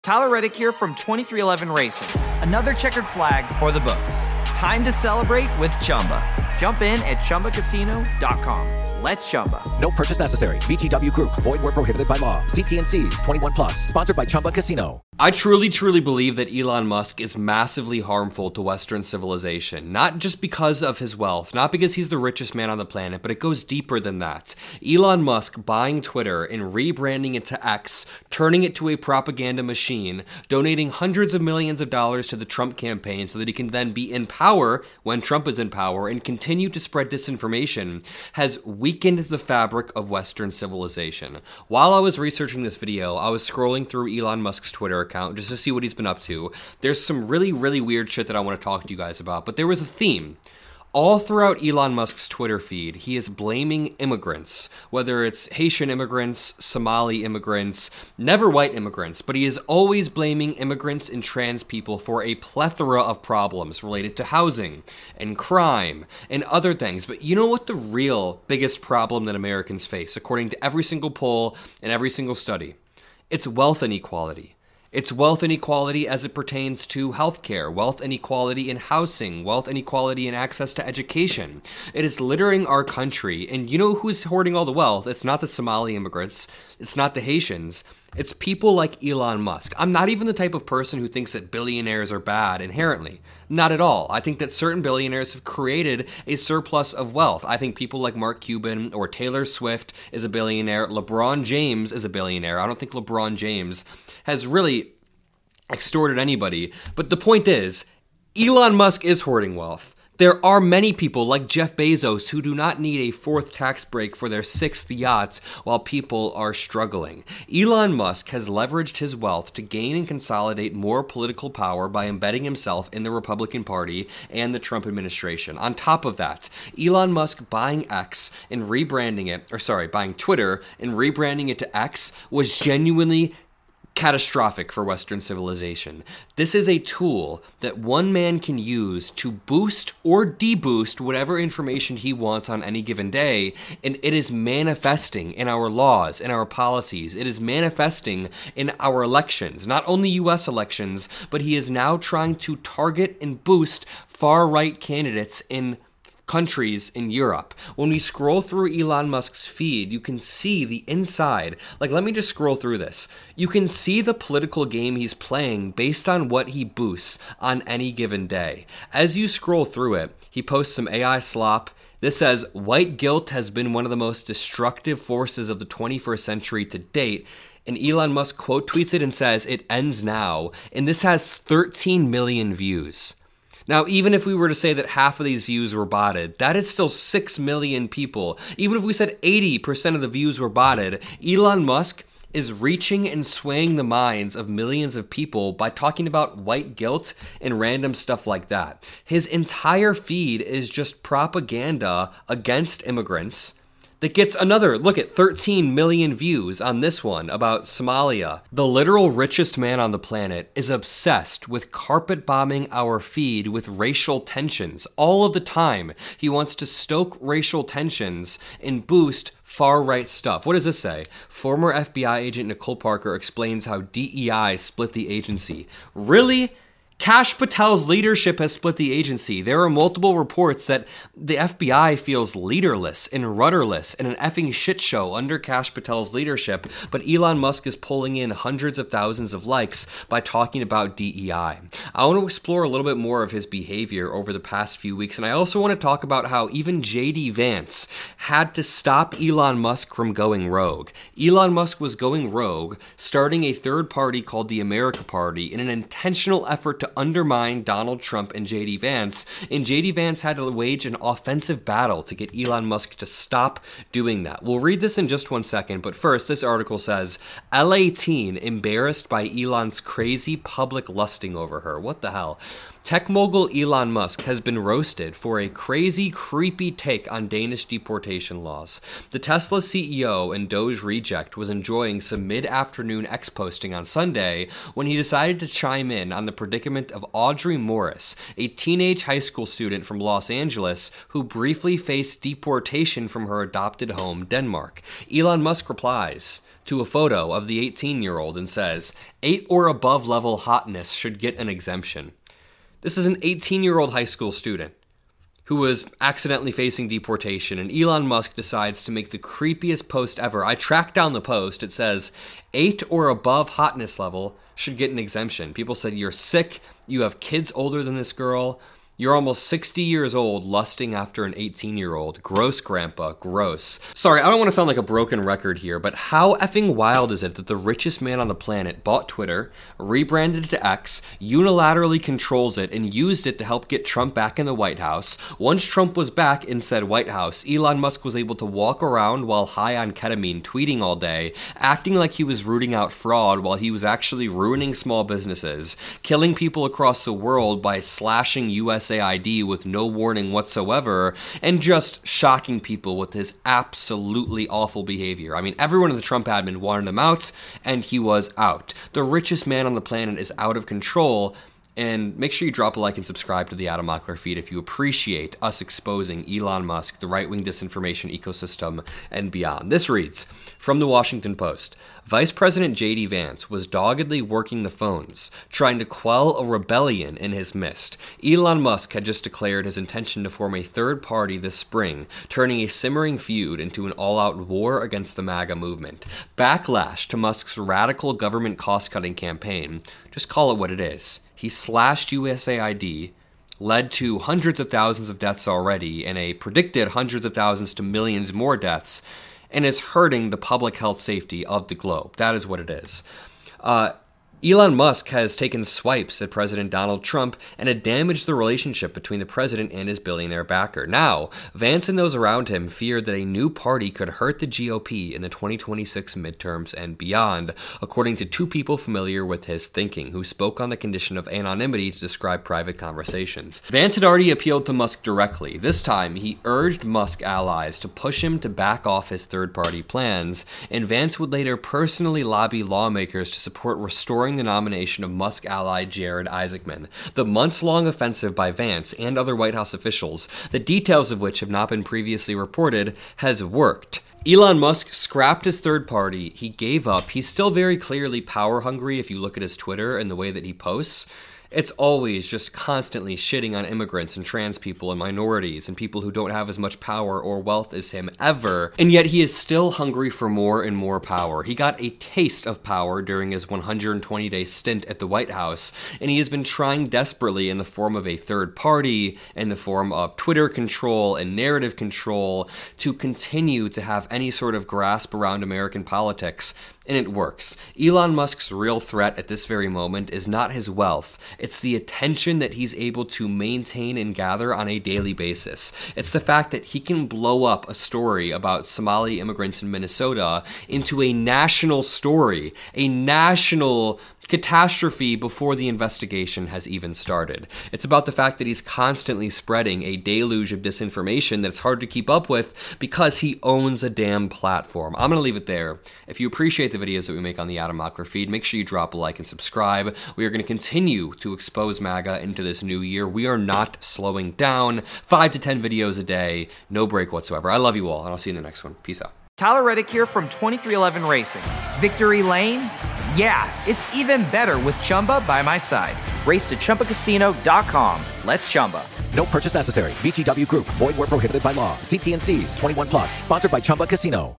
Tyler Reddick here from 2311 Racing. Another checkered flag for the books. Time to celebrate with Chumba. Jump in at ChumbaCasino.com. Let's Chumba. No purchase necessary. VGW Group. Void where prohibited by law. See T&Cs. 21 plus. Sponsored by Chumba Casino. I truly believe that Elon Musk is massively harmful to Western civilization. Not just because of his wealth, not because he's the richest man on the planet, but it goes deeper than that. Elon Musk buying Twitter and rebranding it to X, turning it to a propaganda machine, donating hundreds of millions of dollars to the Trump campaign so that he can then be in power when Trump is in power and continue to spread disinformation, has weakened the fabric of Western civilization. While I was researching this video, I was scrolling through Elon Musk's Twitter account just to see what he's been up to. There's some really weird shit that I want to talk to you guys about, but there was a theme. All throughout Elon Musk's Twitter feed, he is blaming immigrants, whether it's Haitian immigrants, Somali immigrants, never white immigrants, but he is always blaming immigrants and trans people for a plethora of problems related to housing and crime and other things. But you know what the real biggest problem that Americans face, according to every single poll and every single study? It's wealth inequality. It's wealth inequality as it pertains to healthcare, wealth inequality in housing, wealth inequality in access to education. It is littering our country, and you know who's hoarding all the wealth? It's not the Somali immigrants, it's not the Haitians, it's people like Elon Musk. I'm not even the type of person who thinks that billionaires are bad inherently. Not at all. I think that certain billionaires have created a surplus of wealth. I think people like Mark Cuban or Taylor Swift is a billionaire. LeBron James is a billionaire. I don't think LeBron James has really extorted anybody. But the point is, Elon Musk is hoarding wealth. There are many people like Jeff Bezos who do not need a fourth tax break for their sixth yacht while people are struggling. Elon Musk has leveraged his wealth to gain and consolidate more political power by embedding himself in the Republican Party and the Trump administration. On top of that, Elon Musk buying X and rebranding it, buying Twitter and rebranding it to X was genuinely catastrophic for Western civilization. This is a tool that one man can use to boost or deboost whatever information he wants on any given day, and it is manifesting in our laws, in our policies. It is manifesting in our elections, not only US elections, but he is now trying to target and boost far-right candidates in countries in Europe. When we scroll through Elon Musk's feed, you can see the inside. Like, let me just scroll through this. You can see the political game he's playing based on what he boosts on any given day. As you scroll through it, he posts some AI slop. This says, white guilt has been one of the most destructive forces of the 21st century to date. And Elon Musk quote tweets it and says, it ends now. And this has 13 million views. Now, even if we were to say that half of these views were botted, that is still 6 million people. Even if we said 80% of the views were botted, Elon Musk is reaching and swaying the minds of millions of people by talking about white guilt and random stuff like that. His entire feed is just propaganda against immigrants that gets another, look at 13 million views on this one about Somalia. The literal richest man on the planet is obsessed with carpet bombing our feed with racial tensions. All of the time, he wants to stoke racial tensions and boost far-right stuff. What does this say? Former FBI agent Nicole Parker explains how DEI split the agency. Really? Kash Patel's leadership has split the agency. There are multiple reports that the FBI feels leaderless and rudderless and an effing shit show under Kash Patel's leadership, but Elon Musk is pulling in hundreds of thousands of likes by talking about DEI. I want to explore a little bit more of his behavior over the past few weeks, and I also want to talk about how even JD Vance had to stop Elon Musk from going rogue. Elon Musk was going rogue, starting a third party called the America Party in an intentional effort to undermine Donald Trump and JD Vance, and JD Vance had to wage an offensive battle to get Elon Musk to stop doing that. We'll read this in just 1 second, but first, this article says, LA teen embarrassed by Elon's crazy public lusting over her. What the hell? Tech mogul Elon Musk has been roasted for a crazy, creepy take on Danish deportation laws. The Tesla CEO and Doge reject was enjoying some mid-afternoon X-posting on Sunday when he decided to chime in on the predicament of Audrey Morris, a teenage high school student from Los Angeles who briefly faced deportation from her adopted home, Denmark. Elon Musk replies, to a photo of the 18-year-old and says, 8 or above level hotness should get an exemption. This is an 18-year-old high school student who was accidentally facing deportation, and Elon Musk decides to make the creepiest post ever. I tracked down the post. It says, 8 or above hotness level should get an exemption. People said, you're sick, you have kids older than this girl, you're almost 60 years old lusting after an 18-year-old. Gross, Grandpa, gross. Sorry, I don't want to sound like a broken record here, but how effing wild is it that the richest man on the planet bought Twitter, rebranded it to X, unilaterally controls it, and used it to help get Trump back in the White House? Once Trump was back in said White House, Elon Musk was able to walk around while high on ketamine, tweeting all day, acting like he was rooting out fraud while he was actually ruining small businesses, killing people across the world by slashing USAID with no warning whatsoever, and just shocking people with his absolutely awful behavior. I mean, everyone in the Trump admin wanted him out, and he was out. The richest man on the planet is out of control. And make sure you drop a like and subscribe to the Adam Mockler feed if you appreciate us exposing Elon Musk, the right-wing disinformation ecosystem, and beyond. This reads, from the Washington Post, Vice President J.D. Vance was doggedly working the phones, trying to quell a rebellion in his midst. Elon Musk had just declared his intention to form a third party this spring, turning a simmering feud into an all-out war against the MAGA movement. Backlash to Musk's radical government cost-cutting campaign, just call it what it is. He slashed USAID, led to hundreds of thousands of deaths already, and a predicted hundreds of thousands to millions more deaths, and is hurting the public health safety of the globe. That is what it is. Elon Musk has taken swipes at President Donald Trump and had damaged the relationship between the president and his billionaire backer. Now, Vance and those around him feared that a new party could hurt the GOP in the 2026 midterms and beyond, according to two people familiar with his thinking, who spoke on the condition of anonymity to describe private conversations. Vance had already appealed to Musk directly. This time, he urged Musk allies to push him to back off his third-party plans, and Vance would later personally lobby lawmakers to support restoring the nomination of Musk ally Jared Isaacman. The months-long offensive by Vance and other White House officials, the details of which have not been previously reported, has worked. Elon Musk scrapped his third party. He gave up. He's still very clearly power hungry if you look at his Twitter and the way that he posts. It's always just constantly shitting on immigrants and trans people and minorities and people who don't have as much power or wealth as him ever. And yet he is still hungry for more and more power. He got a taste of power during his 120-day stint at the White House, and he has been trying desperately in the form of a third party, in the form of Twitter control and narrative control, to continue to have any sort of grasp around American politics. And it works. Elon Musk's real threat at this very moment is not his wealth. It's the attention that he's able to maintain and gather on a daily basis. It's the fact that he can blow up a story about Somali immigrants in Minnesota into a national story, a national catastrophe before the investigation has even started. It's about the fact that he's constantly spreading a deluge of disinformation that's hard to keep up with because he owns a damn platform. I'm going to leave it there. If you appreciate the videos that we make on the Adam Mockler feed, make sure you drop a like and subscribe. We are going to continue to expose MAGA into this new year. We are not slowing down. 5 to 10 videos a day, no break whatsoever. I love you all, and I'll see you in the next one. Peace out. Tyler Reddick here from 2311 Racing. Victory Lane? Yeah, it's even better with Chumba by my side. Race to ChumbaCasino.com. Let's Chumba. No purchase necessary. VGW Group. Void where prohibited by law. See T&Cs. 21+. Sponsored by Chumba Casino.